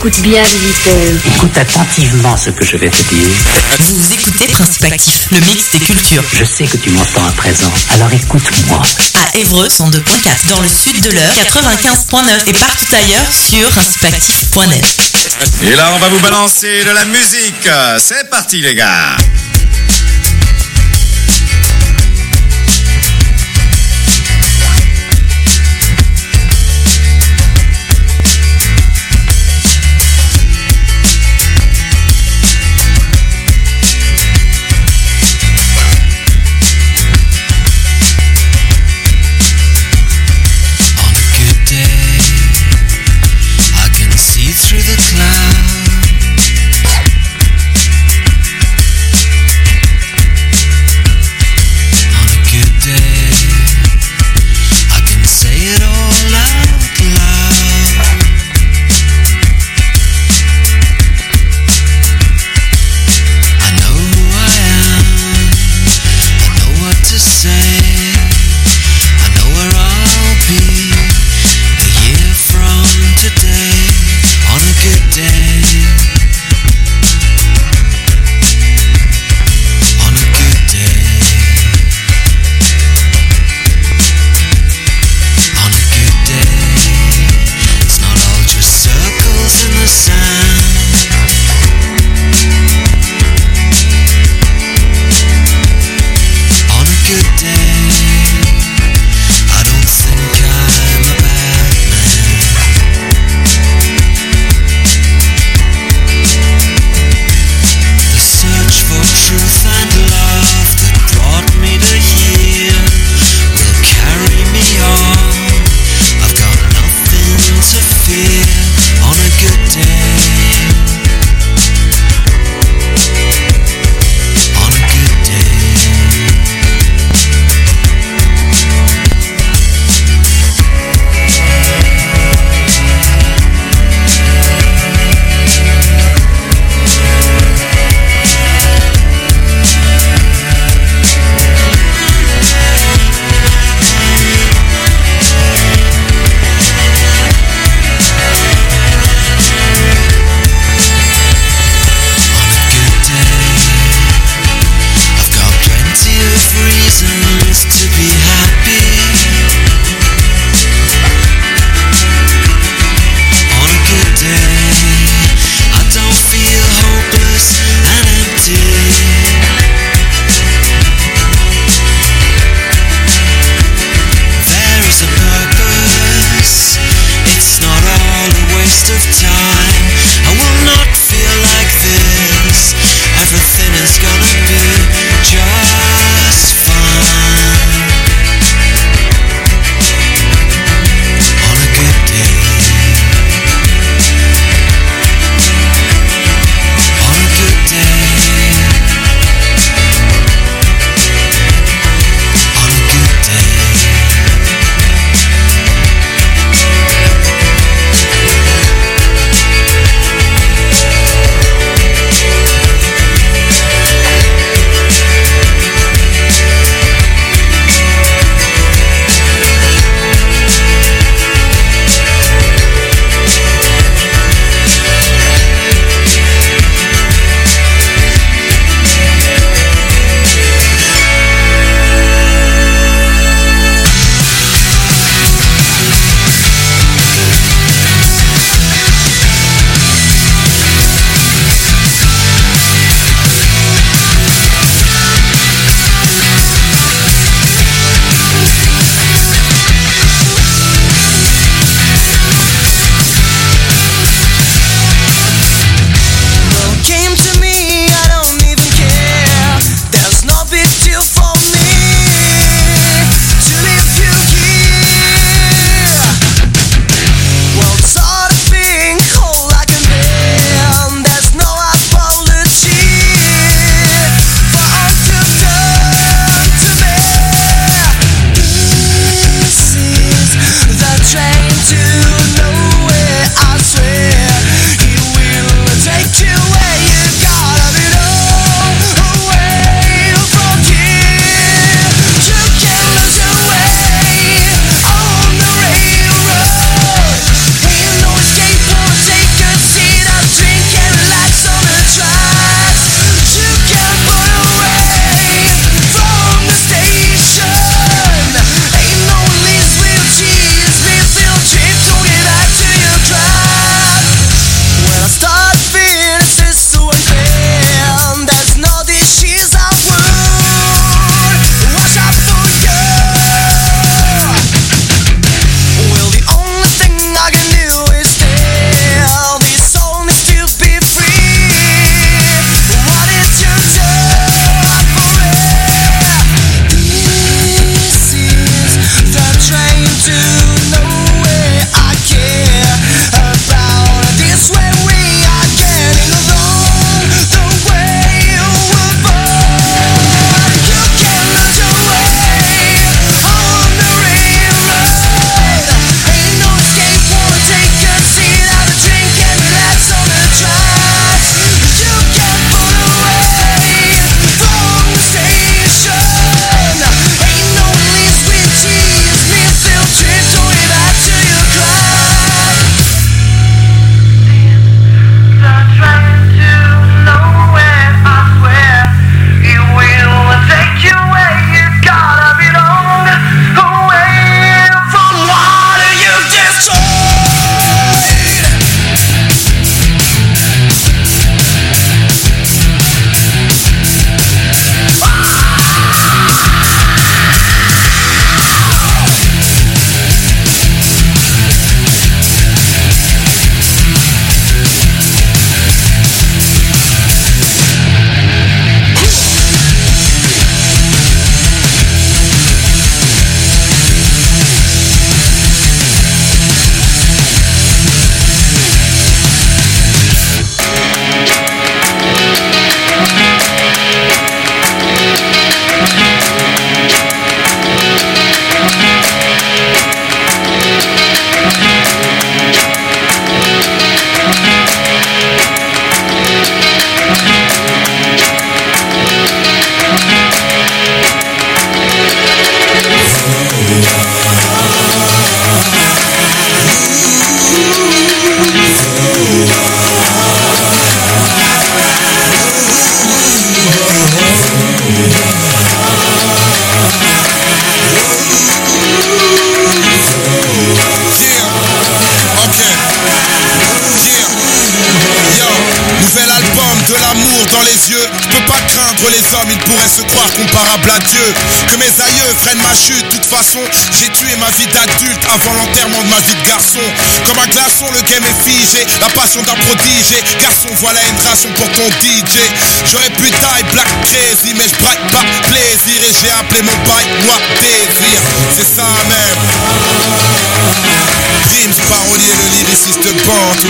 Écoute bien, visiteur. Écoute attentivement ce que je vais te dire. Vous écoutez Principe Actif, le mix des cultures. Je sais que tu m'entends à présent, alors écoute-moi. À Évreux, 102.4, dans le sud de l'Eure, 95.9 et partout ailleurs sur principeactif.net. Et là, on va vous balancer de la musique. C'est parti, les gars. Through the clouds Je peux pas craindre les hommes, ils pourraient se croire comparables à Dieu. Que mes aïeux freinent ma chute, de toute façon, j'ai tué ma vie d'adulte avant l'enterrement de ma vie de garçon. Comme un glaçon, le game est figé, la passion d'un prodige. Garçon, voilà une ration pour ton DJ. J'aurais pu taille Black Crazy, mais je braque pas plaisir. Et j'ai appelé mon bail Noir Désir. C'est ça même. Rimes, parolier, le lyriciste bantou.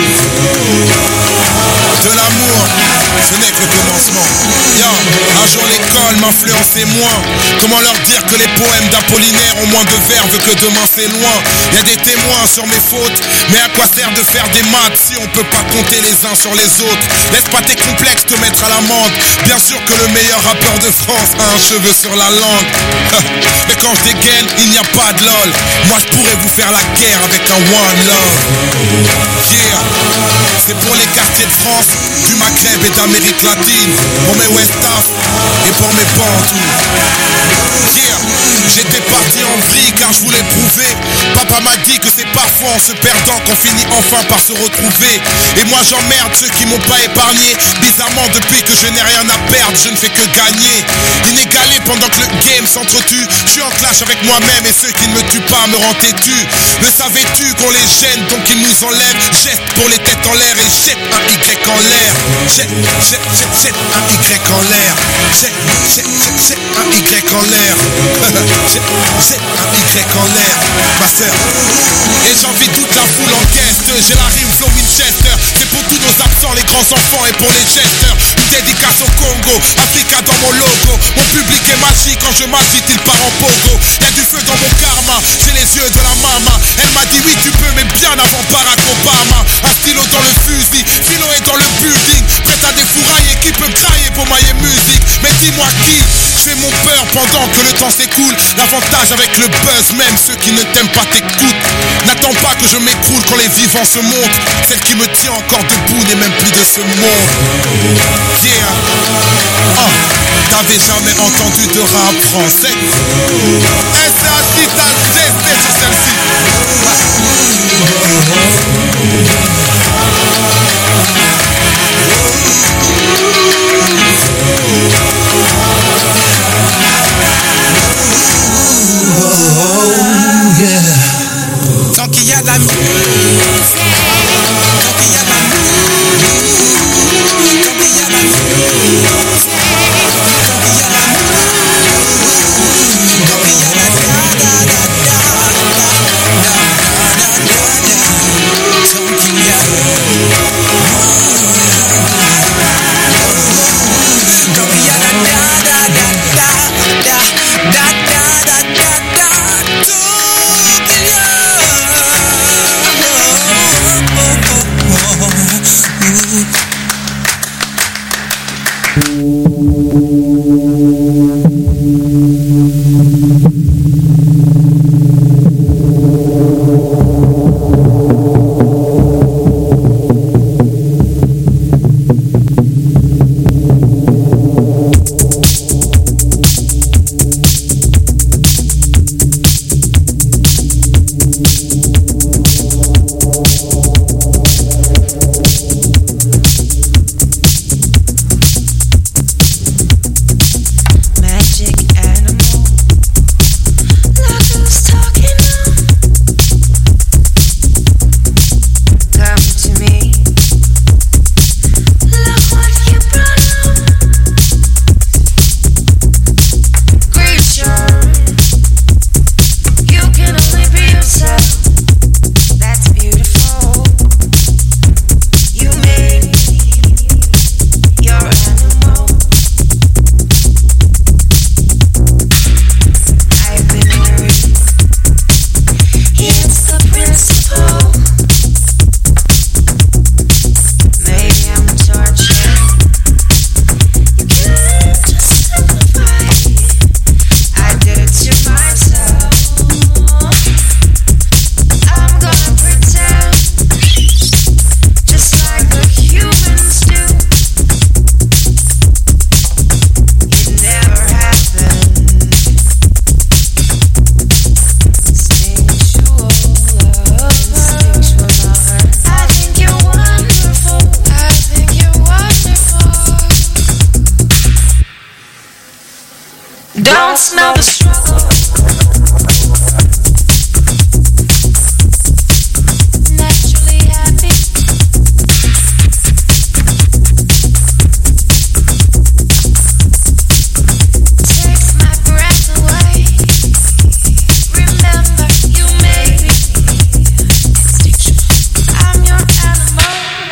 De l'amour, ce n'est que le commencement. Yo, un jour l'école m'influençait moins. Comment leur dire que les poèmes d'Apollinaire ont moins de verve que demain c'est loin. Y'a des témoins sur mes fautes, mais à quoi sert de faire des maths si on peut pas compter les uns sur les autres? Laisse pas tes complexes te mettre à l'amende. Bien sûr que le meilleur rappeur de France a un cheveu sur la langue. Mais quand je dégaine, il n'y a pas de lol. Moi je pourrais vous faire la guerre avec un one love. Yeah, c'est pour les quartiers de France, du Maghreb et d'Amérique latine. Pour mes West Af et pour mes Bantous. Yeah, j'étais parti en vrille car je voulais prouver. Papa m'a dit que c'est parfois en se perdant qu'on finit enfin par se retrouver. Et moi j'emmerde ceux qui m'ont pas épargné. Bizarrement depuis que je n'ai rien à perdre, je ne fais que gagner. Inégalé pendant que le game s'entretue. Je suis en clash avec moi-même et ceux qui ne me tuent pas me rendent têtu. Le savais-tu qu'on les gêne donc ils nous enlèvent? Geste pour les têtes en l'air et jette un Y en l'air. Jette un Y en l'air. Jette un Y en l'air. Jette un Y en l'air. Master. Et j'envie toute la foule en guest. J'ai la rime flow Winchester. C'est pour tous nos absents, les grands enfants et pour les gesteurs. Une dédicace au Congo, Africa dans mon logo. Mon public est magique, quand je m'agite il part en pogo. Y'a du feu dans mon karma, j'ai les yeux de la mama. Elle m'a dit oui tu peux mais bien avant Barack Obama. Un stylo dans le fusil, Philo est dans le building. Prête à défourailler, qui peut brailler pour mailler musique? Mais dis-moi qui? Je fais mon peur pendant que le temps s'écoule. L'avantage avec le buzz, même ceux qui ne t'aiment pas t'écoutent. N'attends pas que je m'écroule quand les vivants se montent. Celle qui me tient encore debout n'est même plus de ce monde. Yeah. T'avais jamais entendu de rap français? S.A.T. t'as testé sur celle-ci. Tant qu'il y a de la musique, tant qu'il y a de la musique, tant qu'il y a de la musique, tant qu'il y a de la musique, tant qu'il y a de Don't smell the struggle. Naturally happy. Takes my breath away. Remember, you made me. I'm your animal.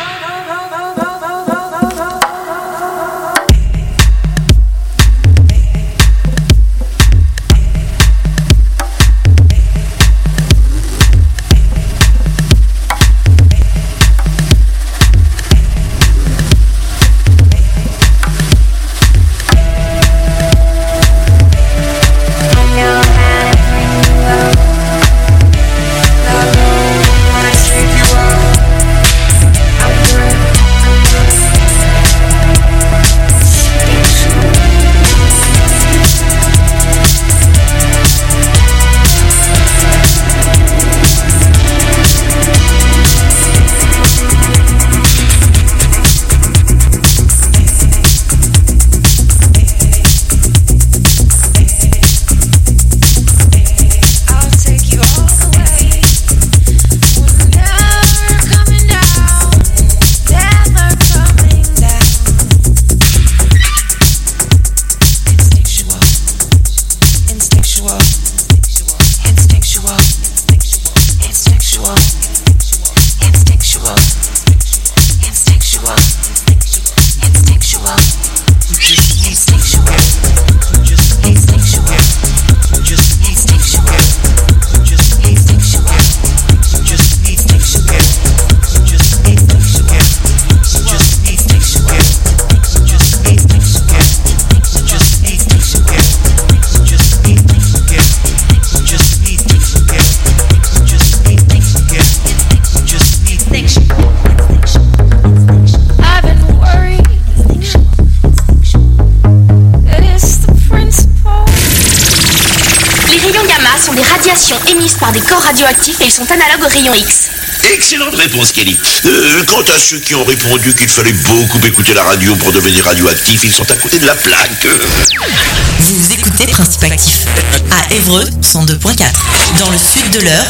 Émises par des corps radioactifs et ils sont analogues aux rayons X. Excellente réponse, Kelly. Quant à ceux qui ont répondu qu'il fallait beaucoup écouter la radio pour devenir radioactif, ils sont à côté de la plaque. Vous écoutez Principe Actif à Évreux 102.4, dans le sud de l'Eure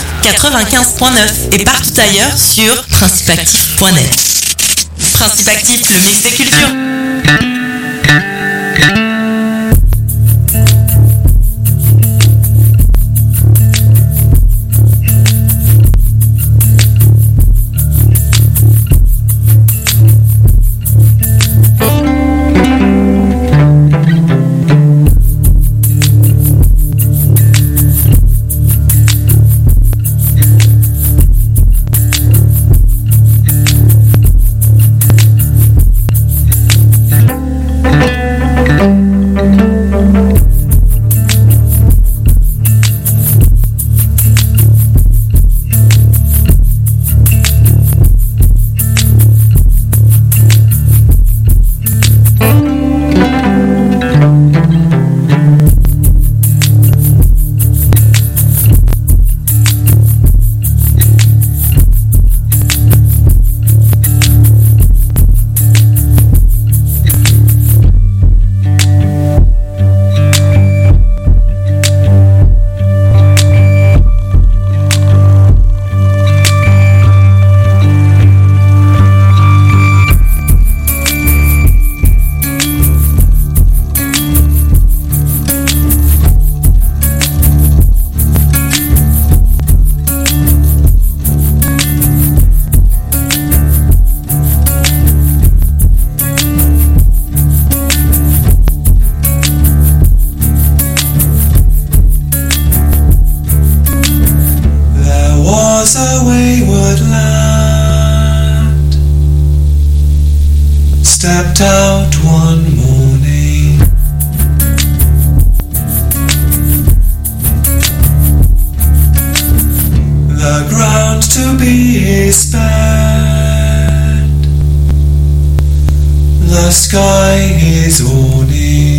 95.9 et partout ailleurs sur principeactif.net. Principe Actif, le mix des cultures. Stepped out one morning, the ground to be spared, the sky is awning.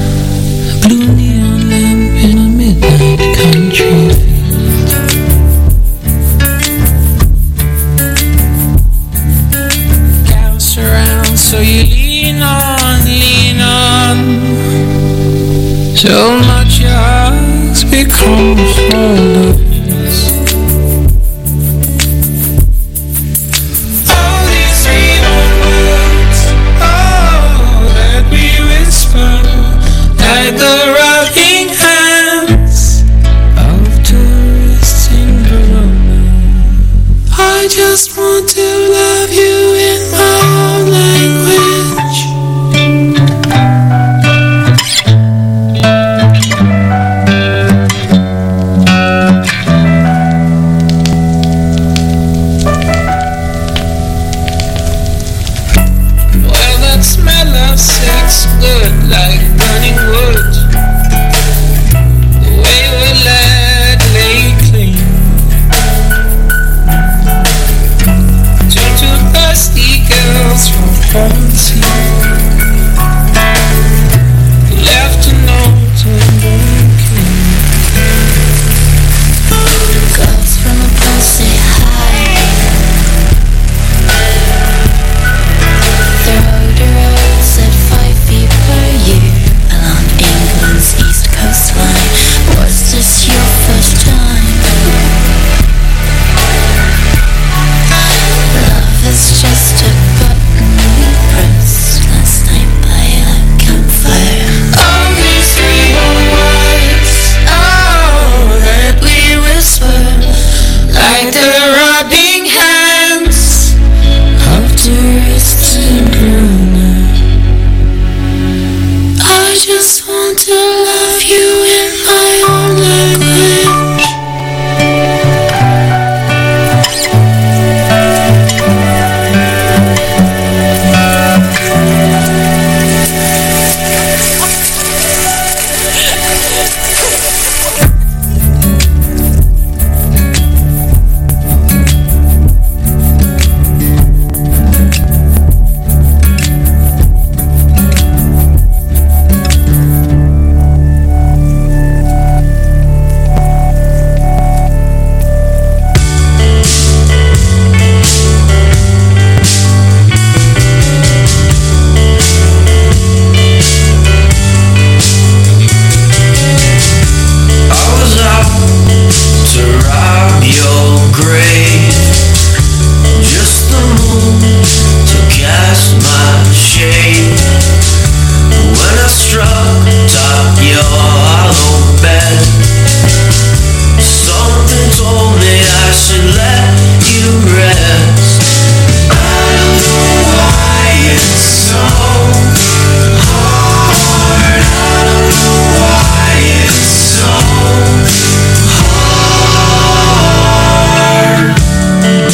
Blue neon lamp in a midnight country field. So much has become homeless. All these dreaming words, oh, that we whisper, like the rocking hands of tourists in Verona. I just want to love you in my own language. Well, that smell of sex good like burning wood. The way we're led lately to two thirsty girls from Fonzie who left a note in Berkeley. Girls from a bus say hi. The roads at 5 feet per year along England's east coastline. Was this your first time? Love is just a button we pressed last night by a campfire. All these dreaming words, oh, that we whisper, like the rubbing hands of tourists in Brunei. I just want to love you in my own language. I was out to rob your grave, just the moon to cast my shade. When I struck top your hollow bed, something told me I should let you rest. I don't know why it's so hard. I don't know why it's so hard.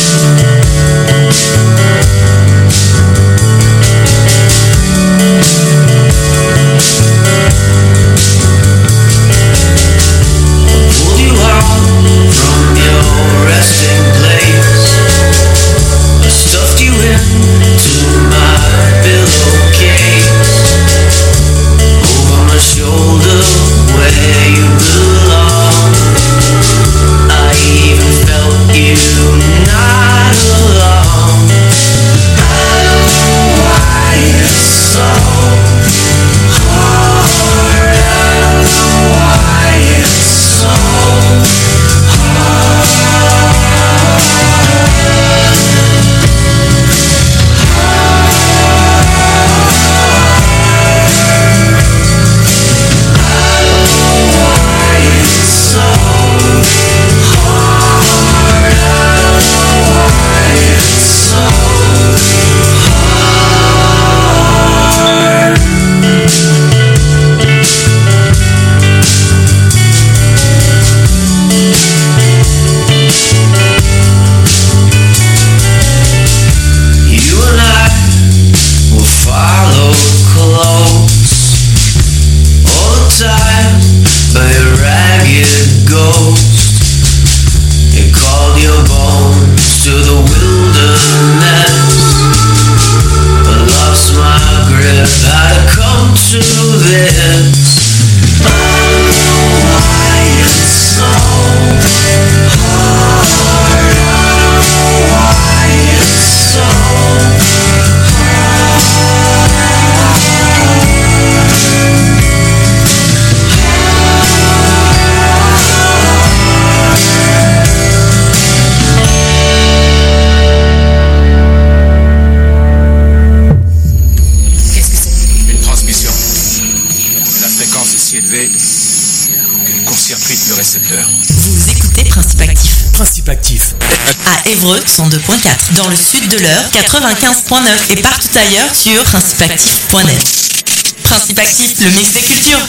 le récepteur. Vous écoutez Principe Actif. Principe Actif. À Évreux 102.4, dans le sud de l'Eure 95.9 et partout ailleurs sur principeactif.net. Principe Actif, le mix des cultures.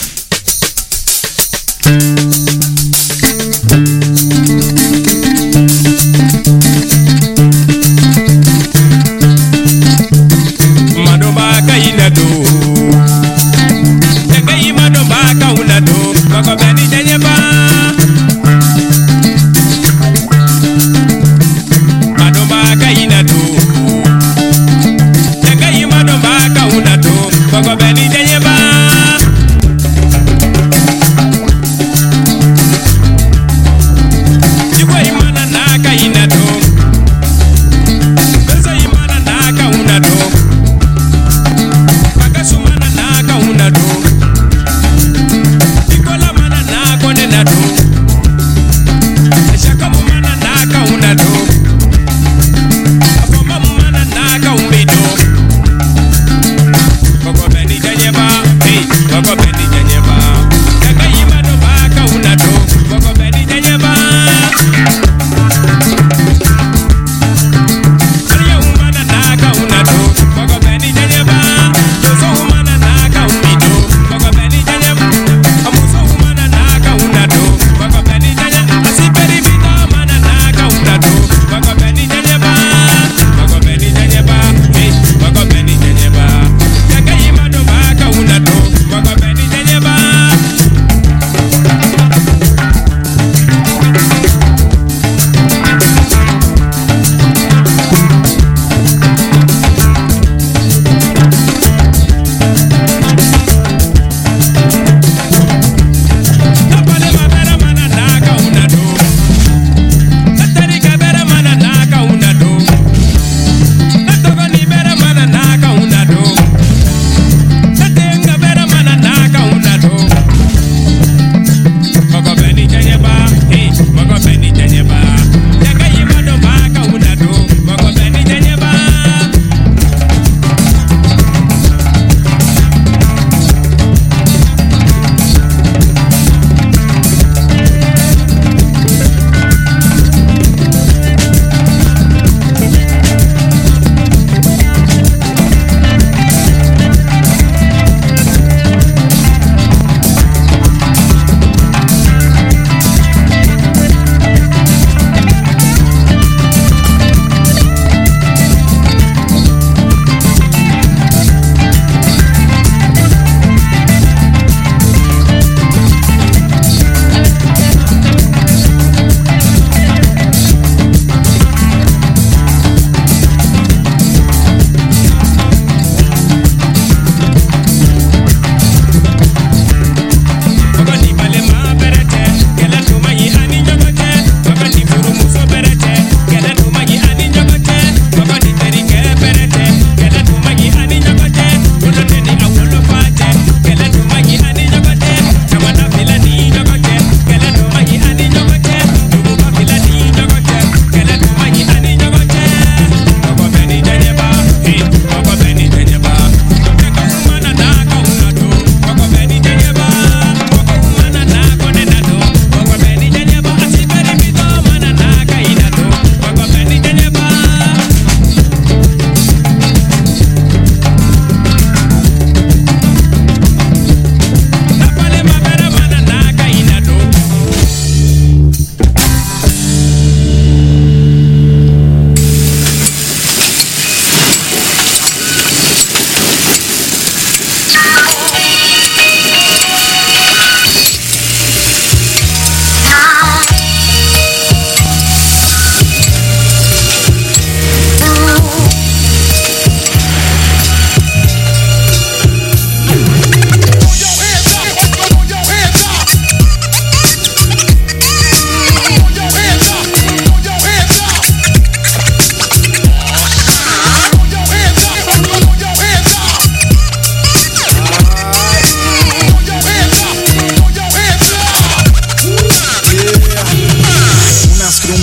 Madomba kainado, tekai madomba kaunado, koko beni janyeba. Madomba kainado, tekai madomba kaunado, koko beni janyeba.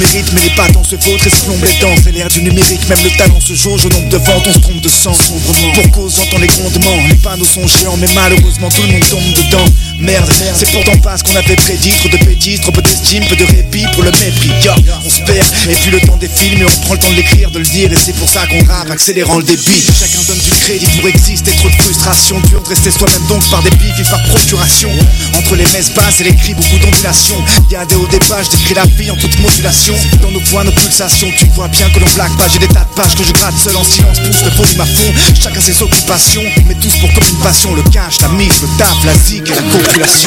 mérite, mais les pas dans ce vôtre et se plombe les dents. C'est l'ère du numérique, même le talent se jauge au nombre de ventes, on se trompe de sang. Pour cause, j'entends les grondements, les panneaux sont géants, mais malheureusement tout le monde tombe dedans. Merde, c'est pourtant pas ce qu'on avait prédit. Trop de bêtises, trop peu d'estime, peu de répit pour le mépris. On se perd, et puis le temps défile, mais on prend le temps de l'écrire, de le dire, et c'est pour ça qu'on rappe, accélérant le débit. Chacun donne du crédit pour exister, trop de frustration, dur de rester soi-même donc par des bifs et par procuration. Entre les messes basses et les cris, beaucoup d'ondulations. Y'a des hauts des pages, j'écris la vie en toute modulation. Dans nos points, nos pulsations, tu vois bien que l'on blague pas. J'ai des tas de pages que je gratte seul en silence, pousse le volume à fond. Chacun ses occupations, mais tous pour comme une passion. Le cash, la mise, le taf, la zik et la copulation.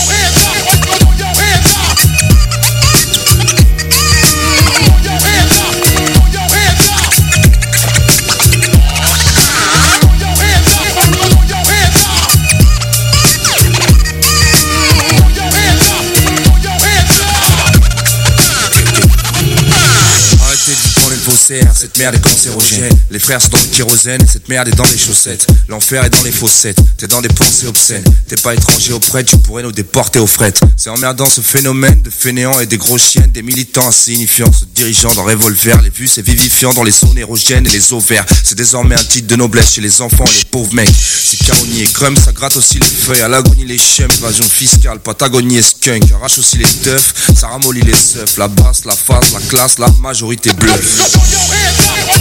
Cette merde est cancérogène. Les frères sont dans le kérosène. Cette merde est dans les chaussettes. L'enfer est dans les fossettes. T'es dans des pensées obscènes. T'es pas étranger auprès, tu pourrais nous déporter aux frettes. C'est emmerdant ce phénomène de fainéants et des grosses chiennes. Des militants insignifiants se dirigeant dans revolver. Les vues c'est vivifiant dans les zones érogènes et les ovaires. C'est désormais un titre de noblesse chez les enfants et les pauvres mecs. C'est Caroni et Grum, ça gratte aussi les feuilles. À l'agonie les chums, évasion fiscale, Patagonie et skunk. Arrache aussi les teufs, ça ramollit les seufs. La basse, la face, la classe, la majorité bleue.